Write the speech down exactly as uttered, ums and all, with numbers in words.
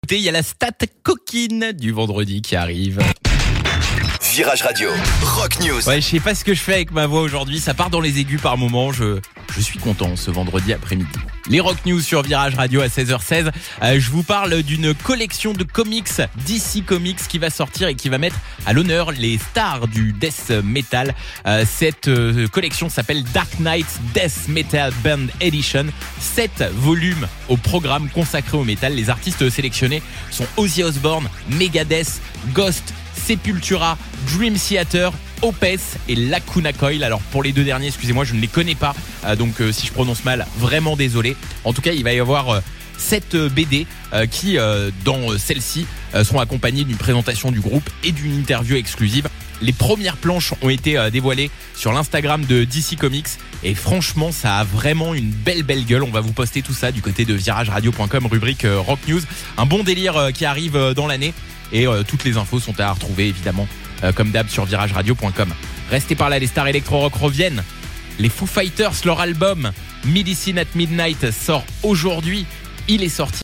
Il y a la stat coquine du vendredi qui arrive. Virage Radio, Rock News. Ouais, je sais pas ce que je fais avec ma voix aujourd'hui, ça part dans les aigus par moment, je, je suis content ce vendredi après-midi. Les Rock News sur Virage Radio à seize heures seize, euh, je vous parle d'une collection de comics D C Comics qui va sortir et qui va mettre à l'honneur les stars du death metal. Euh, cette euh, collection s'appelle Dark Knight Death Metal Band Edition. Sept volumes au programme consacré au métal. Les artistes sélectionnés sont Ozzy Osbourne, Megadeth, Ghost, Sepultura, Dream Theater, Opeth et Lacuna Coil. Alors pour les deux derniers, excusez-moi, je ne les connais pas, euh, donc euh, si je prononce mal, vraiment désolé. En tout cas, il va y avoir euh, sept euh, B D euh, qui, euh, dans euh, celle-ci, euh, seront accompagnés d'une présentation du groupe et d'une interview exclusive. Les premières planches ont été euh, dévoilées sur l'Instagram de D C Comics et franchement, ça a vraiment une belle belle gueule. On va vous poster tout ça du côté de virage radio point com, rubrique euh, Rock News. Un bon délire euh, qui arrive euh, dans l'année. Et euh, toutes les infos sont à retrouver évidemment euh, comme d'hab sur virage radio point com. Restez par là, les stars électro-rock reviennent. Les Foo Fighters, leur album Medicine at Midnight sort aujourd'hui. Il est sorti